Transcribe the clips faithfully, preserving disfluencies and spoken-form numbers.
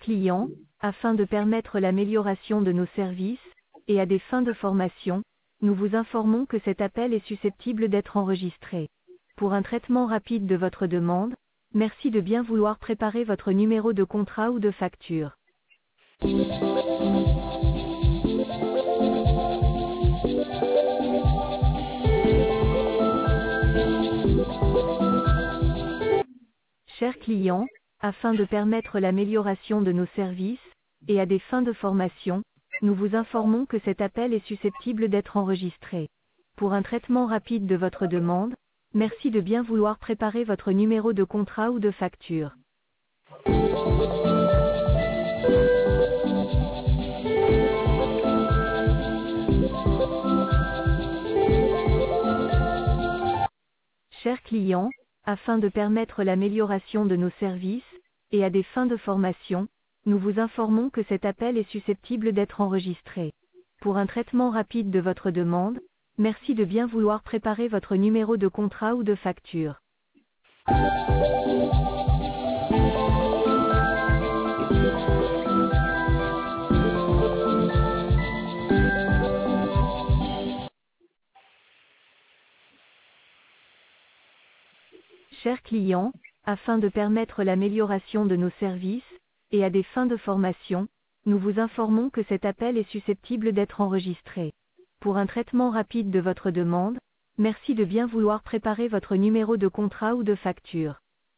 clients, afin de permettre l'amélioration de nos services, et à des fins de formation, nous vous informons que cet appel est susceptible d'être enregistré. Pour un traitement rapide de votre demande, merci de bien vouloir préparer votre numéro de contrat ou de facture. Chers clients, afin de permettre l'amélioration de nos services, et à des fins de formation, nous vous informons que cet appel est susceptible d'être enregistré. Pour un traitement rapide de votre demande, merci de bien vouloir préparer votre numéro de contrat ou de facture. Chers clients, afin de permettre l'amélioration de nos services, et à des fins de formation, nous vous informons que cet appel est susceptible d'être enregistré. Pour un traitement rapide de votre demande, merci de bien vouloir préparer votre numéro de contrat ou de facture. Chers clients, afin de permettre l'amélioration de nos services, et à des fins de formation, nous vous informons que cet appel est susceptible d'être enregistré. Pour un traitement rapide de votre demande, merci de bien vouloir préparer votre numéro de contrat ou de facture.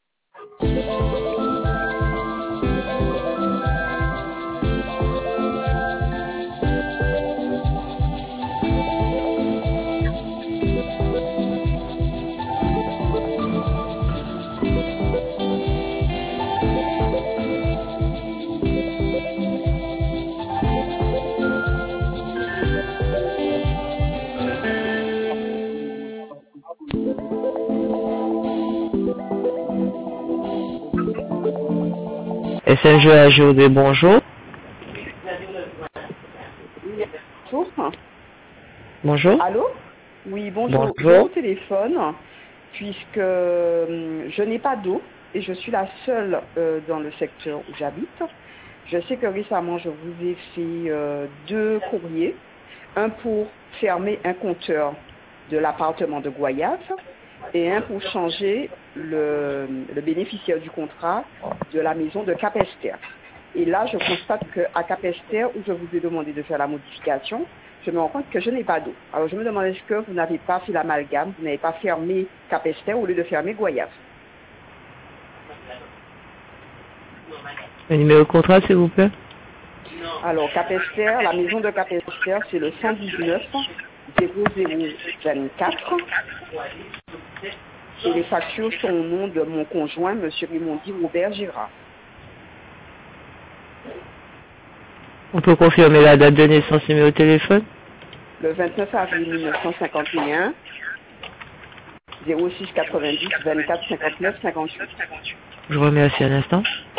S N G A G O D, bonjour. Bonjour. Bonjour. Allô? Oui, bonjour. Bonjour. Je vous téléphone puisque euh, je n'ai pas d'eau et je suis la seule euh, dans le secteur où j'habite. Je sais que récemment, je vous ai fait euh, deux courriers. Un pour fermer un compteur de l'appartement de Goyave et un pour changer le, le bénéficiaire du contrat de la maison de Capester. Et là, je constate qu'à Capester, où je vous ai demandé de faire la modification, je me rends compte que je n'ai pas d'eau. Alors je me demande, est-ce que vous n'avez pas fait l'amalgame, vous n'avez pas fermé Capester au lieu de fermer Goyave? Le numéro de contrat, s'il vous plaît. Alors, Capester, la maison de Capester, c'est le cent dix-neuf zéro zéro vingt-quatre. Et les factures sont au nom de mon conjoint, M. Raymondi Robert Girard. On peut confirmer la date de naissance et numéro de téléphone. Le vingt-neuf avril mille neuf cent cinquante et un, zéro six quatre-vingt-dix vingt-quatre cinquante-neuf cinquante-huit. Je vous remercie un instant.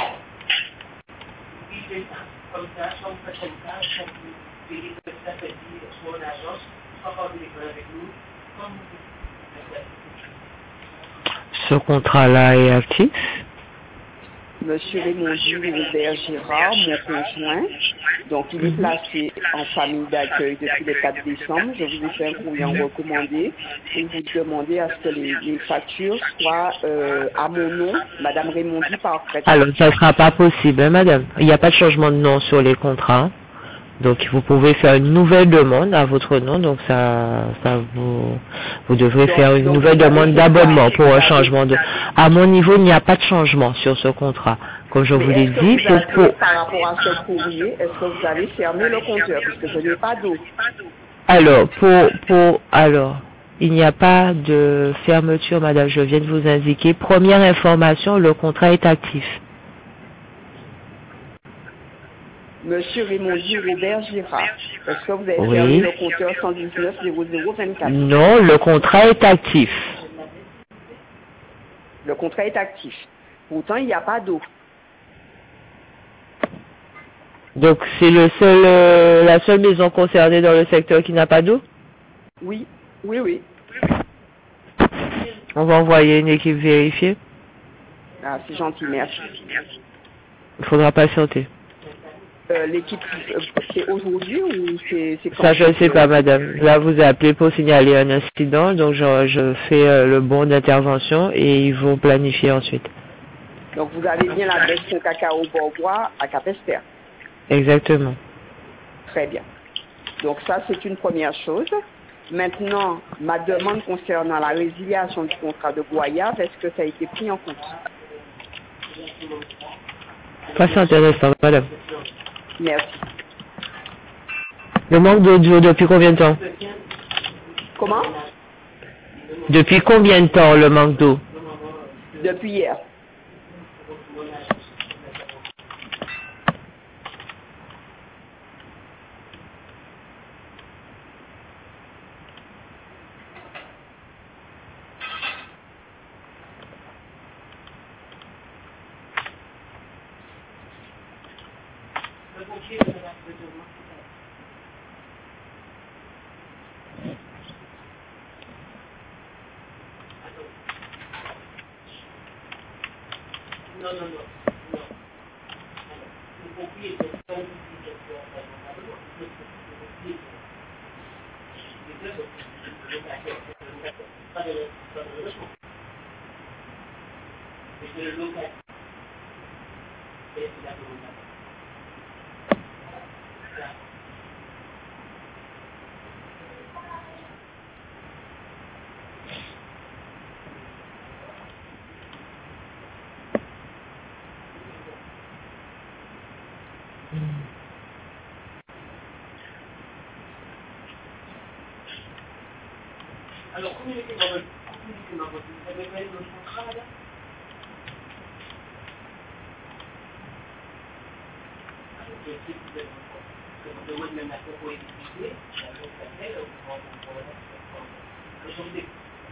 Ce contrat-là est actif. Monsieur Raymondi Robert Girard, mon conjoint, donc il est placé en famille d'accueil depuis le quatre décembre. Je vous ai fait un courrier en recommandé pour vous demander à ce que les, les factures soient euh, à mon nom, Madame Raymondi par prête. Alors, ça ne sera pas possible, hein, madame. Il n'y a pas de changement de nom sur les contrats. Donc, vous pouvez faire une nouvelle demande à votre nom. Donc, ça, ça vous, vous devrez Donc, faire une donc, nouvelle vous avez demande fait d'abonnement ça. pour un changement de... À mon niveau, il n'y a pas de changement sur ce contrat. Comme je vous Mais l'ai est-ce que dit, vous pour, avez, pour- par rapport à ce courrier, est-ce que vous avez fermé le compteur puisque je n'ai pas d'eau? alors, pour, pour, alors, il n'y a pas de fermeture, madame. Je viens de vous indiquer. Première information, le contrat est actif. Monsieur Raymondi Robert Girard, est-ce que vous avez Oui. fermé le compteur cent dix-neuf zéro zéro vingt-quatre? Non, le contrat est actif. Le contrat est actif. Pourtant, il n'y a pas d'eau. Donc, c'est le seul, euh, la seule maison concernée dans le secteur qui n'a pas d'eau? Oui, oui, oui. On va envoyer une équipe vérifier. Ah, c'est gentil, merci. Il faudra patienter. euh, l'équipe, euh, c'est aujourd'hui ou c'est c'est quand? Ça, je ne sais pas, madame. Là, vous appelez pour signaler un incident, donc je, je fais euh, le bon d'intervention et ils vont planifier ensuite. Donc, vous avez bien l'adresse Fond Cacao Borbois à Capesterre. Exactement. Très bien. Donc, ça, c'est une première chose. Maintenant, ma demande concernant la résiliation du contrat de Goyave, est-ce que ça a été pris en compte? Pas intéressant, madame. Merci. Le manque d'audio depuis combien de temps? Comment? Depuis combien de temps le manque d'eau? Depuis hier. Alors, communiquez-moi votre, communiquez-moi votre, vous avez pas eu notre contrat, là? Alors, je sais que vous avez votre contrat. Parce que vous demandez même la propos expliquée, la chose s'appelle, vous vous rendez compte, le jour des...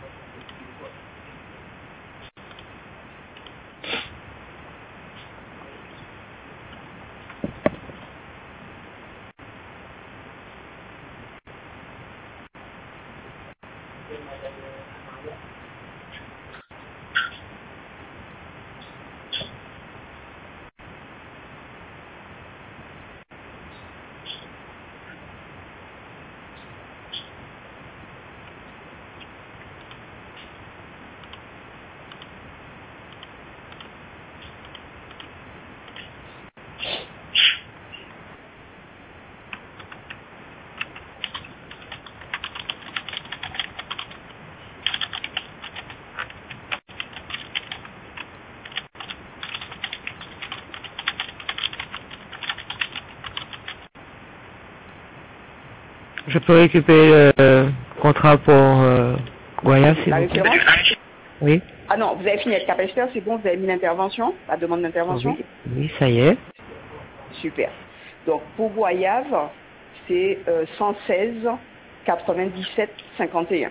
Je peux récupérer le euh, contrat pour euh, Goyave, s'il La vous plaît? référence? Oui. Ah non, vous avez fini avec Capesterre, c'est bon, vous avez mis l'intervention, la demande d'intervention? Oui, oui, ça y est. Super. Donc, pour Goyave, c'est euh, cent seize quatre-vingt-dix-sept cinquante et un.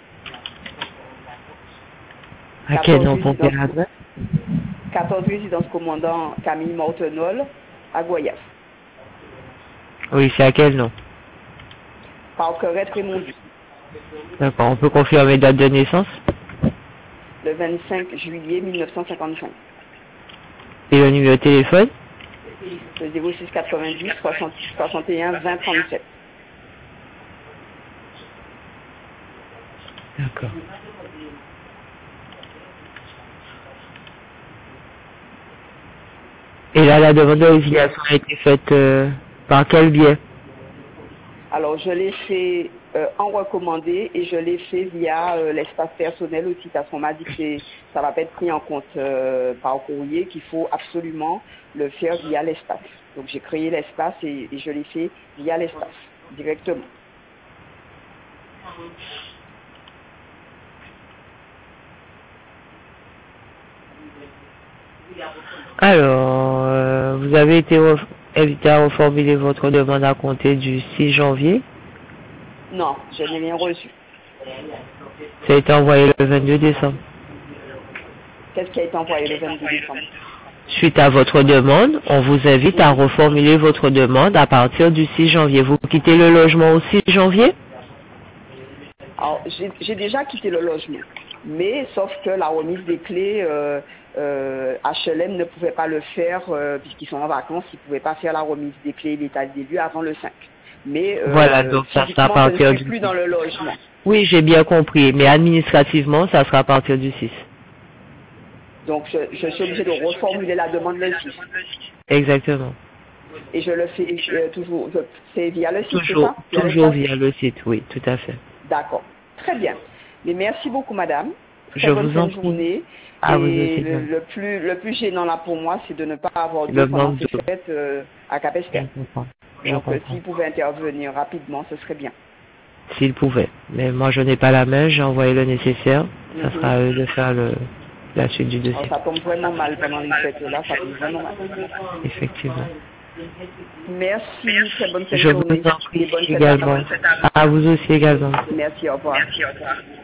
À quel nom pour quelle adresse? quatorze résidence commandant Camille Mortenol à Goyave. Oui, c'est à quel nom? Parquerette Rémondu. D'accord, on peut confirmer date de naissance? Le vingt-cinq juillet mille neuf cent cinquante-cinq. Et le numéro de téléphone? Le zéro six quatre-vingt-dix soixante et un vingt trente-sept. D'accord. Et là, la demande de résiliation a été faite euh, par quel biais? Alors, je l'ai fait euh, en recommandé et je l'ai fait via euh, l'espace personnel aussi, parce qu'on m'a dit que c'est- ça va pas être pris en compte euh, par courrier, qu'il faut absolument le faire via l'espace. Donc, j'ai créé l'espace et, et je l'ai fait via l'espace, directement. Alors, euh, vous avez été ref- invité à reformuler votre demande à compter du six janvier. Non, je n'ai rien reçu. Ça a été envoyé le vingt-deux décembre. Qu'est-ce qui a été envoyé le vingt-deux décembre? Suite à votre demande, on vous invite à reformuler votre demande à partir du six janvier. Vous quittez le logement au six janvier? Alors, j'ai j'ai déjà quitté le logement, mais sauf que la remise des clés, euh, euh, H L M ne pouvait pas le faire euh, puisqu'ils sont en vacances, ils ne pouvaient pas faire la remise des clés et l'état des lieux avant le cinq. Mais euh, Voilà, donc ça sera à physiquement, je partir ne suis du plus dans le logement. Oui, j'ai bien compris, mais administrativement, ça sera à partir du six. Donc, je, je suis obligée de reformuler la demande le six. Exactement. Et je le fais euh, toujours, je- c'est via le site, c'est Toujours, ça? Via toujours l'espace? via le site, oui, tout à fait. D'accord. Très bien. Mais merci beaucoup, madame. Très Je bonne vous fin en de prie. journée. À vous Et aussi, le, madame. le plus, le plus gênant là pour moi, c'est de ne pas avoir Le d'eau pendant manque ces d'eau. fêtes euh, à Je Capesterre. comprends. Je Donc, euh, comprends. s'il pouvait intervenir rapidement, ce serait bien. S'ils pouvaient. Mais moi, je n'ai pas la main, j'ai envoyé le nécessaire. Ça Mhm. sera à eux de faire le, la suite du Alors, dossier. ça tombe vraiment mal pendant les fêtes là, ça tombe vraiment mal. Effectivement. Merci, très bonne fin de Je vous journée. en Et prie bonne fête à également. vous. À vous aussi également. Merci, au revoir. Merci, au revoir.